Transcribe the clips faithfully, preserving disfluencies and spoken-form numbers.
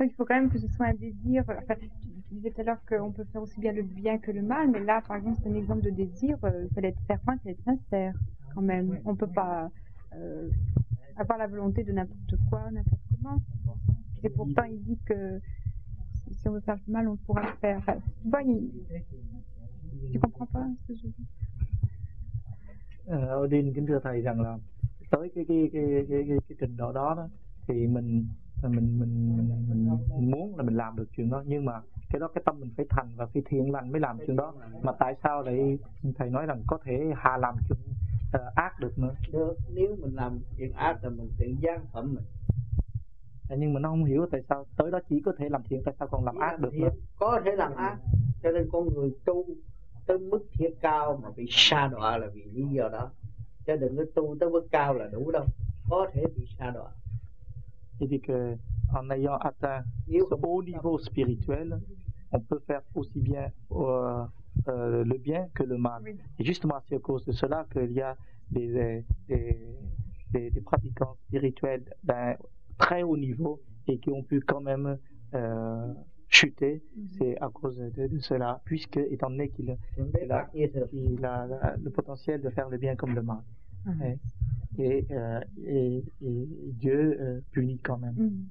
Donc il faut quand même que ce soit un désir. Enfin, tu disais tout à l'heure qu'on peut faire aussi bien le bien que le mal, mais là, par exemple, c'est un exemple de désir. Euh, il fallait être fervent, il fallait être sincère, quand même. On peut pas euh, avoir la volonté de n'importe quoi, n'importe comment. Et pourtant, il dit que si on veut faire du mal, on pourra le faire. Enfin, tu vois, il... tu comprends pas ce que je veux dire? Uh, Odin kính thưa thầy rằng là tới cái cái cái cái cái, cái trình độ đó, đó thì mình mình mình mình mình muốn là mình làm được chuyện đó, nhưng mà cái đó cái tâm mình phải thành và phải thiện lành mới làm chuyện đó. Mà tại sao lại thầy nói rằng có thể hạ làm chuyện uh, ác được nữa? Được, nếu mình làm chuyện ác thì mình tự gian phẩm mình. À, nhưng mà nó không hiểu tại sao tới đó chỉ có thể làm thiện, tại sao còn làm ác được nữa? Có thể làm ác, cho nên con người tu tới mức thiết cao mà bị sa đọa là vì lý do đó. Chứ đừng có tu tới mức cao là đủ đâu, có thể bị sa đọa. Il dit que en ayant atteint ce haut niveau spirituel, on peut faire aussi bien euh, euh, le bien que le mal. Oui. Et justement, c'est à cause de cela qu'il y a des, des, des, des pratiquants spirituels d'un très haut niveau et qui ont pu quand même euh, chuter. Mm-hmm. C'est à cause de, de cela, puisque étant donné qu'il a, qu'il a, qu'il a la, le potentiel de faire le bien comme le mal. Mm-hmm. Et, euh, et, et Dieu euh, punit quand même. Mm-hmm.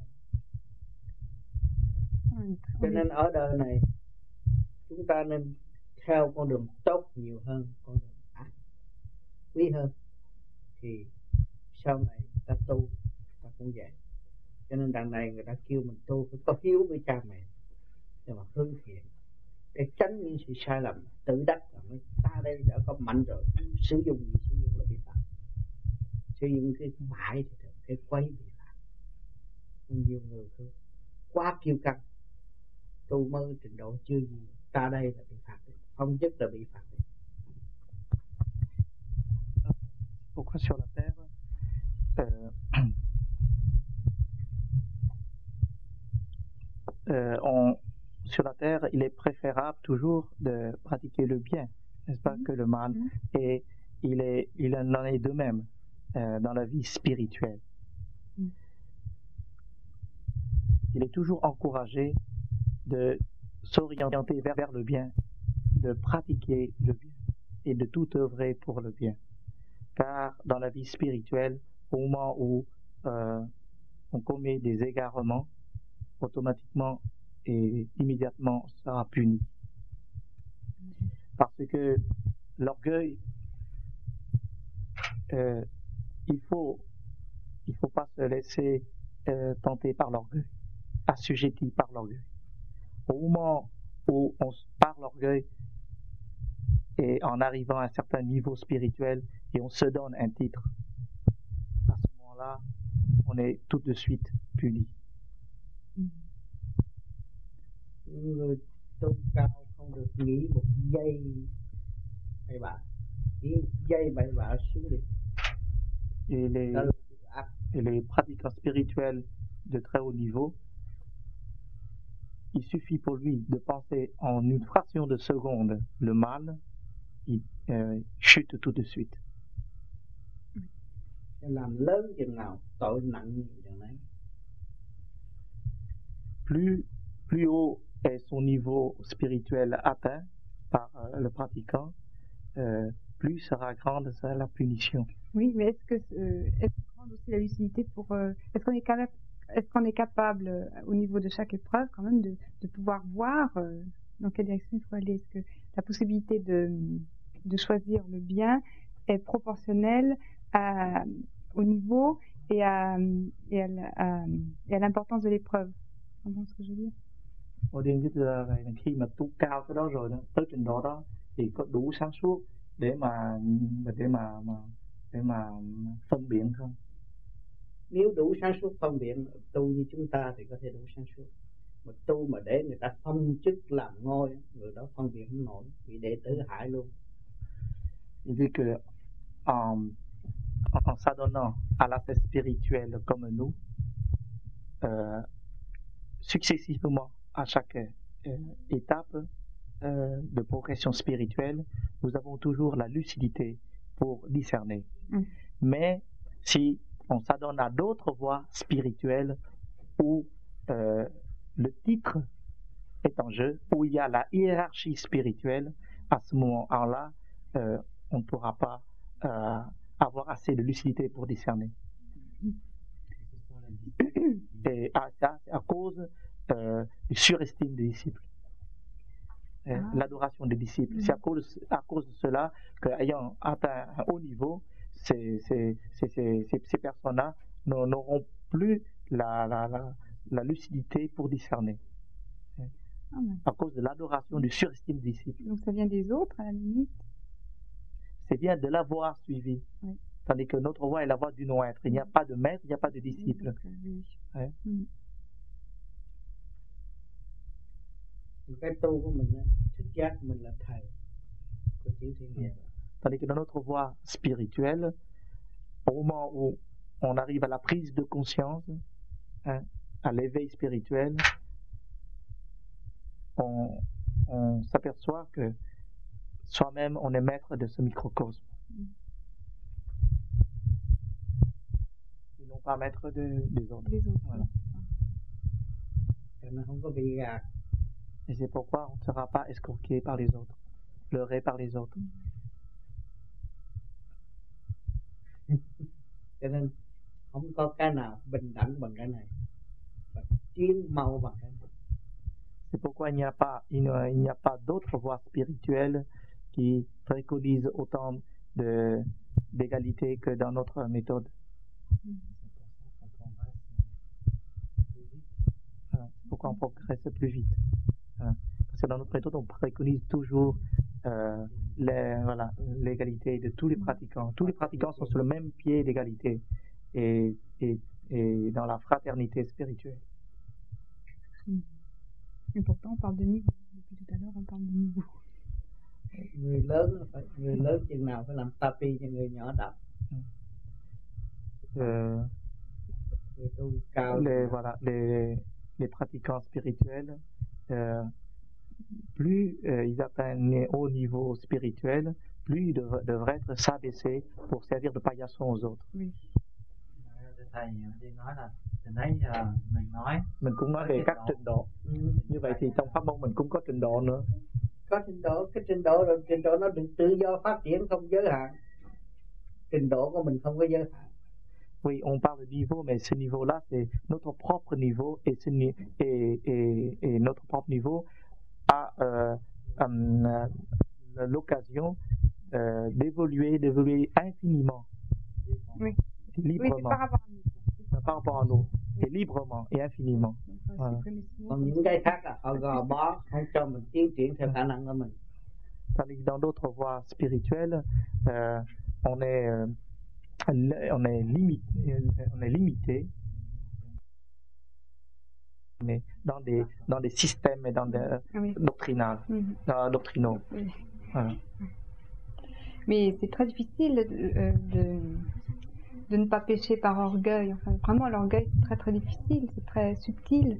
Cho nên ở đời này chúng ta nên theo con đường tốt nhiều hơn con đường ác, quý hơn, thì sau này ta tu ta cũng vậy. Cho nên đằng này người ta kêu mình tu phải có hiếu với cha mẹ để mà hướng thiện, để tránh những sự sai lầm tự đắc là mới ta đây đã có mạnh rồi, sử dụng gì sử dụng là bị phạm, sử dụng cái bãi thì được, cái quấy bị phạm. Nhiều người cứ quá kiêu căng, tu mới trình độ chưa gì, ta đây là bị phạt đấy, không nhất là bị phạt đấy. Pourquoi sur la terre euh, euh, on, sur la terre, il est préférable toujours de pratiquer le bien, n'est-ce pas, mmh. que le mal, mmh. et il est, il en est de même euh, dans la vie spirituelle. Mmh. Il est toujours encouragé de s'orienter vers, vers le bien, de pratiquer le bien et de tout œuvrer pour le bien. Car dans la vie spirituelle, au moment où euh, on commet des égarements, automatiquement et immédiatement sera puni. Parce que l'orgueil, euh, il faut, il faut pas se laisser euh, tenter par l'orgueil, assujetti par l'orgueil. Au moment où on part l'orgueil et en arrivant à un certain niveau spirituel et on se donne un titre, à ce moment-là, on est tout de suite puni. Người tu cao không được nghĩ một giây bậy bạ, nghĩ một giây bậy bạ xuống đi. Et les, et les pratiquants spirituels de très haut niveau, il suffit pour lui de penser en une fraction de seconde le mal, il euh, chute tout de suite. Làm lớn chừng nào tội nặng như chừng đấy. Plus, plus haut est son niveau spirituel atteint par euh, le pratiquant, euh, plus sera grande sera la punition. Oui, mais est-ce que euh, est-ce grande aussi la lucidité pour euh, est-ce qu'on est capable est-ce qu'on est capable euh, au niveau de chaque épreuve quand même de, de pouvoir voir euh, dans quelle direction il faut aller? Est-ce que la possibilité de de choisir le bien est proportionnelle à, au niveau et à et à, à, et à l'importance de l'épreuve? Vous comprenez ce que je veux dire? Odin biết là khi mà tu cao cái đó rồi đó, tới trình độ đó thì có đủ sáng suốt để mà để mà, mà để mà phân biệt không? Nếu đủ sáng suốt phân biệt, tu như chúng ta thì có thể đủ sáng suốt. Mà tu mà để người ta phong chức làm ngôi, người đó phân biệt không nổi, bị đệ tử hại luôn. Il dit que en, en s'adonnant à l'aspect spirituel comme nous, euh, successivement à chaque euh, étape euh, de progression spirituelle, nous avons toujours la lucidité pour discerner. Mm. Mais si on s'adonne à d'autres voies spirituelles où euh, jeu, où il y a la hiérarchie spirituelle, à ce moment-là, euh, on ne pourra pas euh, avoir assez de lucidité pour discerner. Et à, ça, c'est à cause euh, du surestime des disciples. Ah. L'adoration des disciples. Mm-hmm. C'est à cause, à cause de cela qu'ayant atteint un haut niveau, ces, ces, ces, ces, ces, ces personnes-là n'auront plus la, la, la, la lucidité pour discerner. Ah ouais. À cause de l'adoration du surestime des disciples. Donc ça vient des autres à la limite? C'est bien de l'avoir suivi. Oui. Tandis que notre voie est la voie du non-être. Il n'y a pas de maître, il n'y a pas de disciple. Oui. Ouais. Mm. Tandis que dans notre voie spirituelle, au moment où on arrive à la prise de conscience, hein, à l'éveil spirituel, on, on s'aperçoit que soi-même on est maître de ce microcosme. Et non pas maître de, des autres. Les autres. Voilà. Et c'est pourquoi on ne sera pas escroqué par les autres, leurré par les autres. Cho nên không có cái nào bình đẳng bằng cái này, và chuyên màu bằng cái này. C'est pourquoi il n'y a pas, il n'y a pas d'autre voie spirituelle qui préconise autant de, d'égalité que dans notre méthode. C'est pourquoi on progresse plus vite. Parce que dans notre méthode, on préconise toujours euh, les, voilà, l'égalité de tous les pratiquants. Tous les pratiquants sont sur le même pied d'égalité et, et, et dans la fraternité spirituelle. Et pourtant, on parle de niveau. Depuis tout à l'heure, on parle de niveau. Người lớn phải, người lớn chừng nào phải làm tapi cho người nhỏ đọc. Euh, les, voilà, les, les pratiquants spirituels, euh, plus euh, ils atteignent au niveau spirituel, plus ils dev, devraient être s'abaisser pour servir de paillasson aux autres. Oui. Mình cũng nói về các trình độ. Ừ. Như vậy thì trong pháp môn mình cũng có trình độ nữa. Có trình độ, cái trình độ rồi trình độ nó được tự do phát triển không giới hạn. Trình độ của mình không có giới hạn. Oui, on parle de niveau, mais ce niveau-là, c'est notre propre niveau et, ce, et, et, et notre propre niveau a euh, um, euh, l'occasion euh, d'évoluer, d'évoluer infiniment. Oui. Librement. Oui, par rapport à nous. Par rapport à nous. Et librement et infiniment. Voilà. Còn những cái khác là họ gò bó, không cho mình tiến triển theo khả năng của mình. Tandis que dans d'autres voies spirituelles, euh, on est euh, on est limité, on est limité, mais dans des dans des systèmes et dans des oui. doctrinales, mm-hmm. dans, doctrinaux. Oui. Voilà. Mais c'est très difficile de, de de ne pas pécher par orgueil. Enfin, vraiment, l'orgueil c'est très très difficile, c'est très subtil.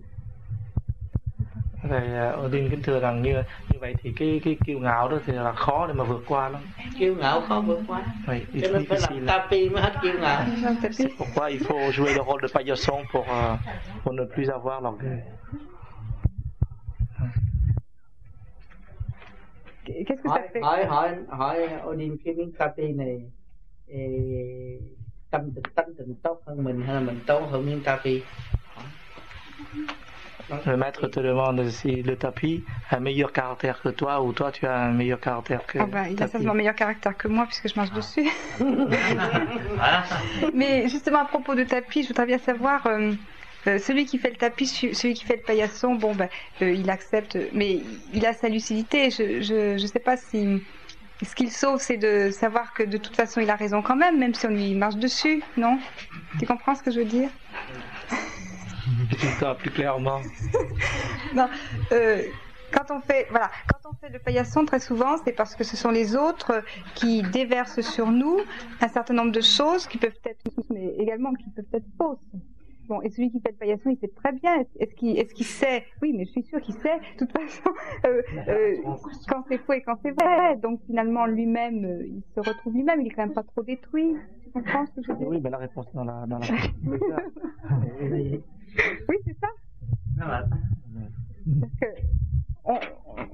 Thầy Odin kính thưa rằng như như vậy thì cái cái kiêu ngạo đó thì là khó để mà vượt qua lắm. Kiêu ngạo khó vượt qua. Oui, cho nên phải làm tapi mới hết kiêu ngạo. C'est pourquoi il faut jouer le rôle de paillasson pour uh, pour ne plus avoir l'orgueil. Qu'est-ce que hỏi, ça fait? Hỏi hỏi hỏi Odin cái miếng tapi này tâm tình tánh tình tốt hơn mình hay là mình tốt hơn miếng tapi? Le maître te demande si le tapis a un meilleur caractère que toi ou toi tu as un meilleur caractère que oh bah, il a certainement un meilleur caractère que moi puisque je marche dessus. Mais justement à propos de tapis, je voudrais bien savoir, euh, euh, celui qui fait le tapis, celui qui fait le paillasson, bon ben bah, euh, il accepte, mais il a sa lucidité. Je je je sais pas si ce qu'il sauve c'est de savoir que de toute façon il a raison quand même, même si on lui marche dessus, non? Tu comprends ce que je veux dire? Ça, plus clairement. Non, euh, quand on fait, voilà, quand on fait le paillasson, très souvent, c'est parce que ce sont les autres qui déversent sur nous un certain nombre de choses qui peuvent être, mais également qui peuvent être fausses. Bon, et celui qui fait le paillasson, il sait très bien. Est-ce qu'il, est-ce qu'il sait? Oui, mais je suis sûre qu'il sait. De toute façon, euh, euh, quand c'est faux et quand c'est vrai. Donc finalement, lui-même, euh, il se retrouve lui-même. Il est quand même pas trop détruit. Tu comprends ce que je veux dire? Oui, mais la réponse est dans la, dans la. Oui, c'est ça. Parce que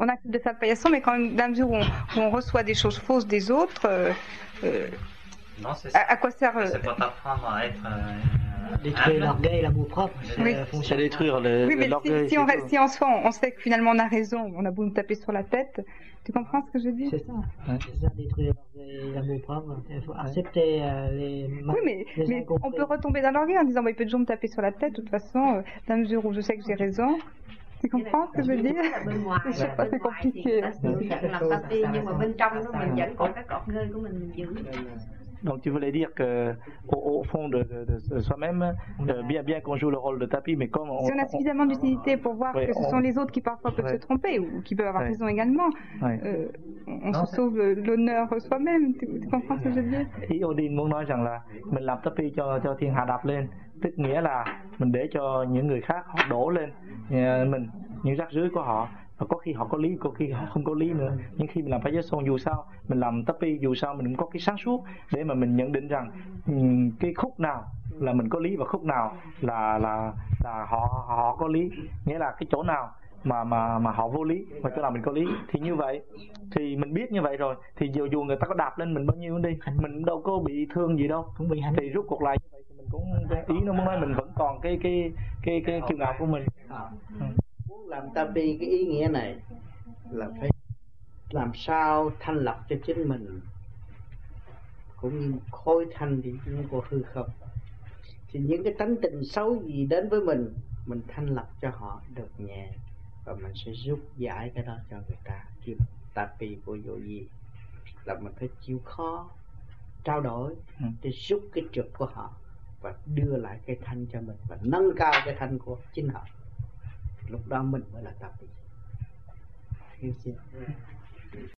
on accepte de faire le paillasson, mais quand même, dans la mesure où on, où on reçoit des choses fausses des autres, euh, euh, non, c'est à, à quoi sert euh, c'est pas t'apprendre à être. Euh, détruire l'orgueil, l'amour propre. Oui. C'est détruire le, oui, mais l'orgueil. si, si, on, si en soi on, on sait que finalement on a raison, on a beau nous taper sur la tête, tu comprends ce que je dis? C'est ça. Ouais. C'est ça, détruire l'orgueil, l'amour propre. Il faut accepter euh, les. Oui, mais, les mais on peut retomber dans l'orgueil en disant bah, il peut toujours me taper sur la tête, de toute façon, euh, dans la mesure où je sais que j'ai raison. Tu comprends ce que je veux dire? Je sais pas, c'est compliqué. Donc tu voulais dire que au, au fond de, de, de soi-même, euh, bien bien qu'on joue le rôle de tapis, mais comme on, si on a suffisamment on, d'utilité pour voir ouais, que ce on, sont les autres qui parfois peuvent ouais. se tromper ou qui peuvent avoir ouais. raison également, ouais. euh, on non, se sauve l'honneur soi-même. Tu, tu comprends ce que je veux dire? Ý Odin muốn nói rằng là mình làm tapis cho cho thiên hạ đạp lên, tức nghĩa là mình để cho những người khác họ đổ lên mình những rác rưởi của họ. Và có khi họ có lý, có khi họ không có lý nữa. Nhưng khi mình làm paillasson, dù sao mình làm tapis, dù sao mình cũng có cái sáng suốt để mà mình nhận định rằng um, cái khúc nào là mình có lý và khúc nào là là là họ họ có lý, nghĩa là cái chỗ nào mà mà mà họ vô lý và chỗ nào mình có lý. Thì như vậy thì mình biết như vậy rồi thì dù dù người ta có đạp lên mình bao nhiêu đi, mình đâu có bị thương gì đâu, cũng bị thì rút cuộc lại như vậy thì mình cũng ý nó muốn nói mình vẫn còn cái cái cái cái kiêu ngạo của mình. Ừ. Làm tapis cái ý nghĩa này là phải làm sao thanh lọc cho chính mình cũng như khối thanh thì cũng có hư không, thì những cái tánh tình xấu gì đến với mình mình thanh lọc cho họ được nhẹ và mình sẽ giúp giải cái đó cho người ta. Chứ tapis của yogi là mình phải chịu khó trao đổi để giúp cái trượt của họ và đưa lại cái thanh cho mình và nâng cao cái thanh của chính họ. Lúc đó mình mới là tapis. Hiểu chưa?